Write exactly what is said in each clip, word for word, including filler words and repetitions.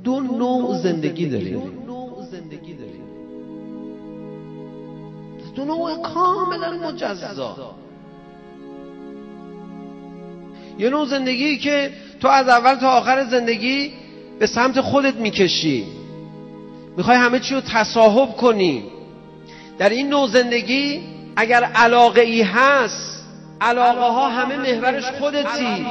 دو نوع زندگی داریم، دو نوع کاملا مجزا. یه نوع زندگی که تو از اول تا آخر زندگی به سمت خودت میکشی، میخوای همه چی رو تصاحب کنی. در این نوع زندگی اگر علاقه ای هست، علاقه ها همه محورش خودتی.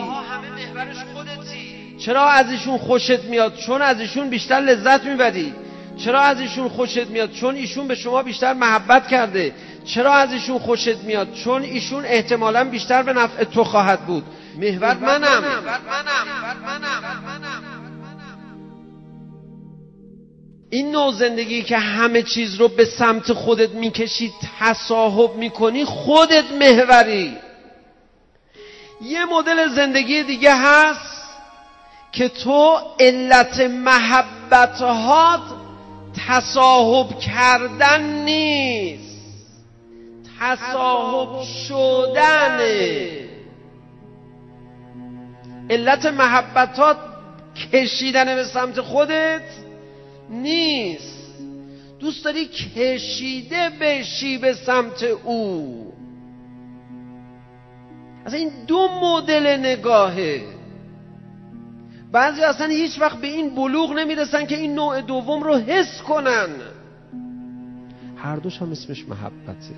چرا از ایشون خوشت میاد؟ چون از ایشون بیشتر لذت میبری. چرا از ایشون خوشت میاد؟ چون ایشون به شما بیشتر محبت کرده. چرا از ایشون خوشت میاد؟ چون ایشون احتمالاً بیشتر به نفع تو خواهد بود. محور منم. این نوع زندگی که همه چیز رو به سمت خودت میکشی، تصاحب میکنی، خودت محوری. یه مدل زندگی دیگه هست که تو علت محبتهات تصاحب کردن نیست، تصاحب شدنه. علت محبتات کشیدن به سمت خودت نیست، دوست داری کشیده بشی به سمت او. اصلا این دو مدل نگاهه. بعضی اصلا هیچ وقت به این بلوغ نمیرسن که این نوع دوم رو حس کنن. هر دوش هم اسمش محبته.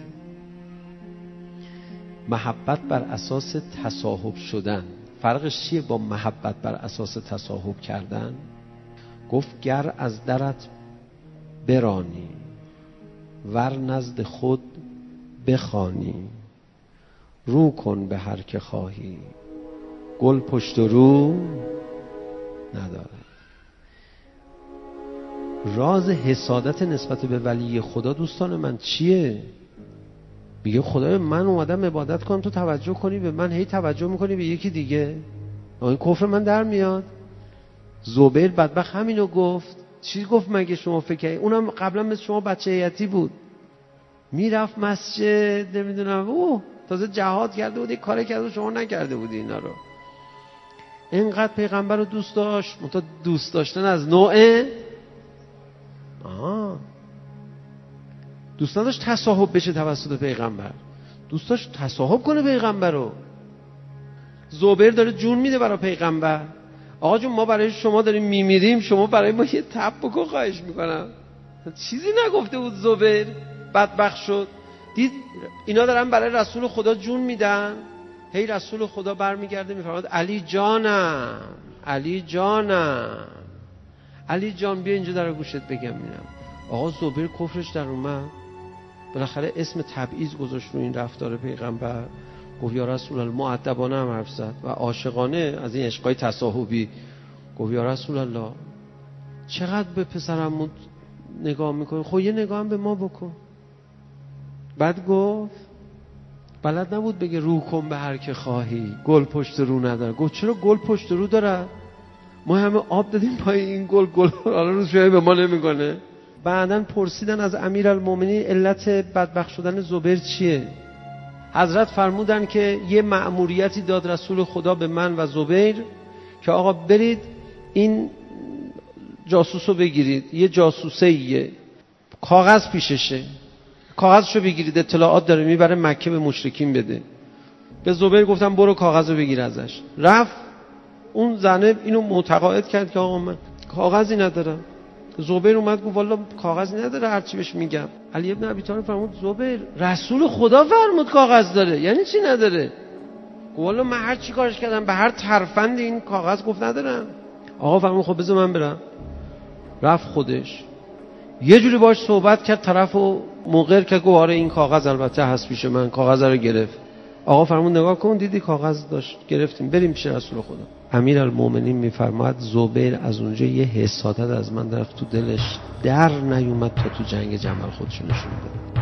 محبت بر اساس تصاحب شدن. فرقش چیه با محبت بر اساس تصاحب کردن؟ گفت گر از درت برانی ور نزد خود بخوانی، رو کن به هر که خواهی گل پشت و رو نداره. راز حسادت نسبت به ولی خدا دوستان من چیه؟ میگه خدای من اومدم عبادت کنم، تو توجه کنی به من، هی توجه میکنی به یکی دیگه. این کفر من در میاد. زبیر بدبخت همینو گفت. چی گفت مگه شما فکر؟ اونم قبلا مثل شما بچه هیئتی بود، میرفت مسجد، نمیدونم اوه تازه جهاد کرده بود، یک کار کرده بود شما نکرده بودی اینا رو. اینقدر پیغمبر رو دوست داشت، منتها دوست داشتن از نوع آه دوست نداشت تصاحب بشه توسط پیغمبر، دوست داشت تصاحب کنه پیغمبر رو. زبیر داره جون میده برای پیغمبر. آقا جون ما برای شما داریم میمیریم، شما برای ما یه تب بکن خواهش میکنم. چیزی نگفته بود زبیر، بدبخت شد. دید اینا دارن برای رسول خدا جون میدن، هی رسول خدا برمیگرده میفرماد علی جانم، علی جانم، علی جان بیا اینجا در گوشت بگم میرم. آقا زبیر کفرش در اومد، بالاخره اسم تبعیض گذاشت رو این رفتار پیغمبر. گفت یا رسول الله، مؤدبانه هم حرف زد و عاشقانه، از این عشقای تصاحبی. گفت یا رسول الله چقدر به پسرم نگاه میکنی، خب یه نگاه هم به ما بکن. بعد گفت بلد نبود بگه رو کن به هر که خواهی گل پشت رو نداره. گفت چرا گل پشت رو داره؟ ما همه آب دادیم پای این گل، گل حالا روز شویه به ما نمیکنه. بعدن پرسیدن از امیرالمومنین علت بدبخت شدن زبیر چیه؟ حضرت فرمودن که یه مأموریتی داد رسول خدا به من و زبیر که آقا برید این جاسوسو بگیرید. یه جاسوسه ایه، کاغذ پیششه، کاغذشو بگیرید، اطلاعات داره، میبره مکه به مشرکین بده. به زبیر گفتم برو کاغذو بگیر ازش. رفت، اون زنه اینو متقاعد کرد که آقا من کاغذی ندارم. زبیر اومد گفت والا کاغذی نداره، هرچی بهش میگم. علی ابن ابی طالب فرمود زبیر رسول خدا فرمود کاغذ داره، یعنی چی نداره؟ گفت والا من هر چی کارش کردم به هر ترفند این کاغذ گفت ندارم. آقا فرمود خب بذار من برم. رفت خودش یه جوری باش صحبت کرد، طرفو مقر کرد، گفت آره این کاغذ البته هست پیش من، کاغذ رو گرفت. آقا فرمود نگاه کن، دیدی کاغذ داشت، گرفتیم، بریم پیش رسول خدا. امیرالمومنین میفرماد زبیر از اونجا یه حسادت از من رفت تو دلش، در نیومد تا تو جنگ جمل خودش نشون بده.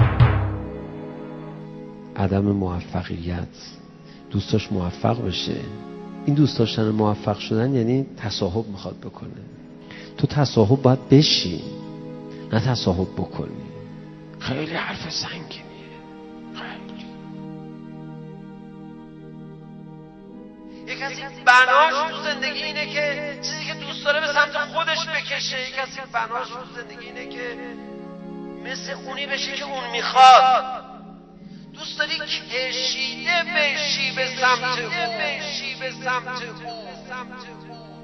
عدم موفقیت، دوست داشت موفق بشه. این دوست داشتن موفق شدن یعنی تصاحب میخواد بکنه. تو تصاحب باید بشی، نه تصاحب بکنی. خیلی حرف سنگینیه، خیلی. یک کسی بناش تو زندگی اینه که چیزی که دوست داره به سمت خودش بکشه. یک کسی بناش تو زندگی اینه که مثل اونی بشه که اون میخواد. دوست داری کشیده بشی به سمت او، بشی به سمت او.